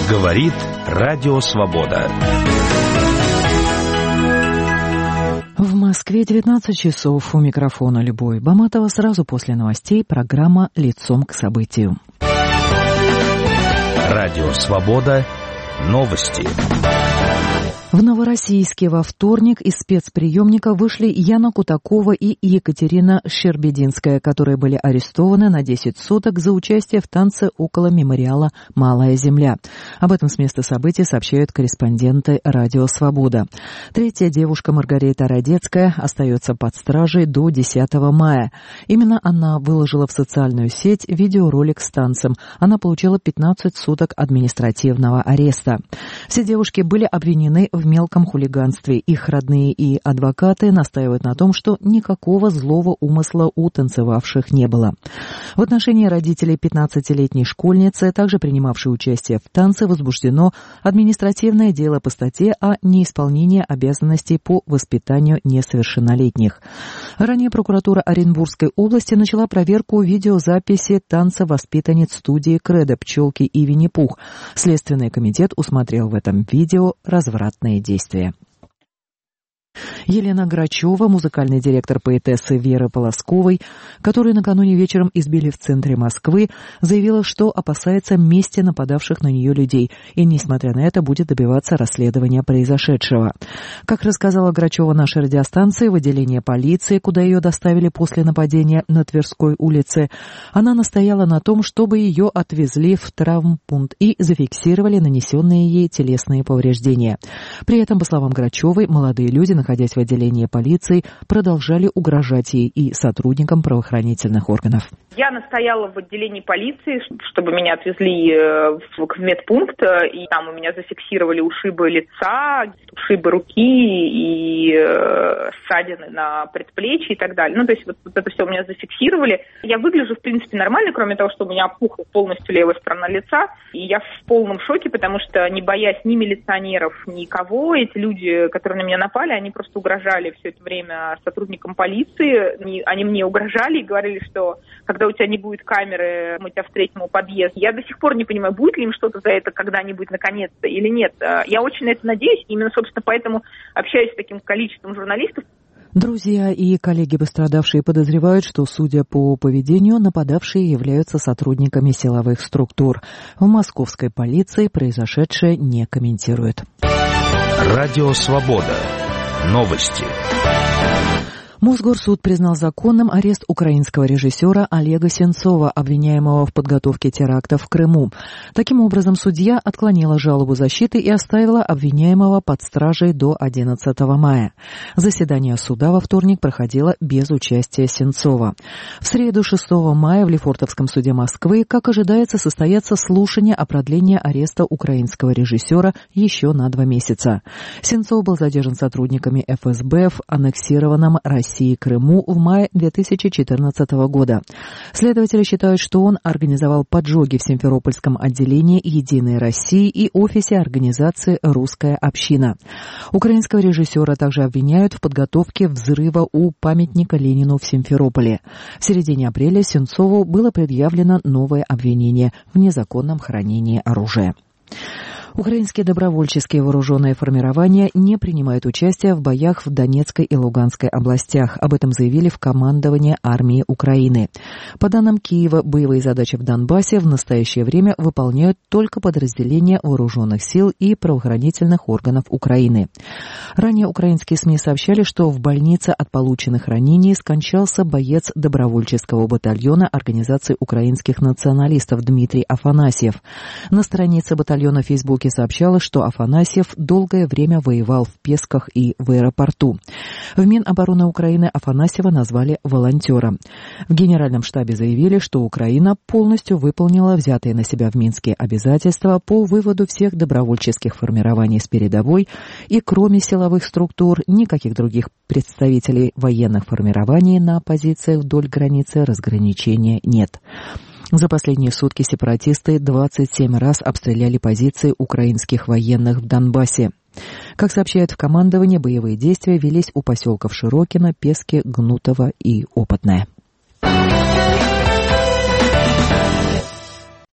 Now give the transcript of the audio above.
Говорит Радио Свобода. В Москве 19 часов. У микрофона Любовь Баматова. Сразу после новостей программа «Лицом к событию». Радио Свобода. Новости. В Новороссийске во вторник из спецприемника вышли Яна Кутакова и Екатерина Щербединская, которые были арестованы на 10 суток за участие в танце около мемориала «Малая земля». Об этом с места событий сообщают корреспонденты «Радио Свобода». Третья девушка Маргарита Радецкая остается под стражей до 10 мая. Именно она выложила в социальную сеть видеоролик с танцем. Она получила 15 суток административного ареста. Все девушки были обвинены в мелком хулиганстве. Их родные и адвокаты настаивают на том, что никакого злого умысла у танцевавших не было. В отношении родителей 15-летней школьницы, также принимавшей участие в танце, возбуждено административное дело по статье о неисполнении обязанностей по воспитанию несовершеннолетних. Ранее прокуратура Оренбургской области начала проверку видеозаписи танца воспитанниц студии «Кредо», «Пчелки» и «Винни-Пух». Следственный комитет усмотрел в этом видео развратные действия. Елена Грачева, музыкальный директор поэтессы Веры Полосковой, которую накануне вечером избили в центре Москвы, заявила, что опасается мести нападавших на нее людей и, несмотря на это, будет добиваться расследования произошедшего. Как рассказала Грачева нашей радиостанции, в отделение полиции, куда ее доставили после нападения на Тверской улице, она настояла на том, чтобы ее отвезли в травмпункт и зафиксировали нанесенные ей телесные повреждения. При этом, по словам Грачевой, молодые люди, находясь в отделении полиции, продолжали угрожать ей и сотрудникам правоохранительных органов. Я настояла в отделении полиции, чтобы меня отвезли в медпункт, и там у меня зафиксировали ушибы лица, ушибы руки и ссадины на предплечье и так далее. Ну, то есть вот это все у меня зафиксировали. Я выгляжу, в принципе, нормально, кроме того, что у меня опухла полностью левая сторона лица, и я в полном шоке, потому что, не боясь ни милиционеров, никого, эти люди, которые на меня напали, они просто угрожали все это время сотрудникам полиции. Они мне угрожали и говорили, что когда у тебя не будет камеры, мы тебя встретим у подъезда. Я до сих пор не понимаю, будет ли им что-то за это когда-нибудь наконец-то или нет. Я очень на это надеюсь. Именно, собственно, поэтому общаюсь с таким количеством журналистов. Друзья и коллеги пострадавшие подозревают, что, судя по поведению, нападавшие являются сотрудниками силовых структур. В московской полиции произошедшее не комментируют. Радио Свобода. Новости. Мосгорсуд признал законным арест украинского режиссера Олега Сенцова, обвиняемого в подготовке теракта в Крыму. Таким образом, судья отклонила жалобу защиты и оставила обвиняемого под стражей до 11 мая. Заседание суда во вторник проходило без участия Сенцова. В среду 6 мая в Лефортовском суде Москвы, как ожидается, состоятся слушания о продлении ареста украинского режиссера еще на 2 месяца. Сенцов был задержан сотрудниками ФСБ в аннексированном России Крыму в мае 2014 года. Следователи считают, что он организовал поджоги в Симферопольском отделении «Единой России» и офисе организации «Русская община». Украинского режиссера также обвиняют в подготовке взрыва у памятника Ленину в Симферополе. В середине апреля Сенцову было предъявлено новое обвинение в незаконном хранении оружия. Украинские добровольческие вооруженные формирования не принимают участие в боях в Донецкой и Луганской областях. Об этом заявили в командовании армии Украины. По данным Киева, боевые задачи в Донбассе в настоящее время выполняют только подразделения вооруженных сил и правоохранительных органов Украины. Ранее украинские СМИ сообщали, что в больнице от полученных ранений скончался боец добровольческого батальона Организации украинских националистов Дмитрий Афанасьев. На странице батальона в Фейсбуке сообщалось, что Афанасьев долгое время воевал в Песках и в аэропорту. В Минобороны Украины Афанасьева назвали волонтером. В Генеральном штабе заявили, что Украина полностью выполнила взятые на себя в Минске обязательства по выводу всех добровольческих формирований с передовой, и кроме силовых структур никаких других представителей военных формирований на позициях вдоль границы разграничения нет. За последние сутки сепаратисты 27 раз обстреляли позиции украинских военных в Донбассе. Как сообщают в командовании, боевые действия велись у поселков Широкино, Пески, Гнутово и Опытное.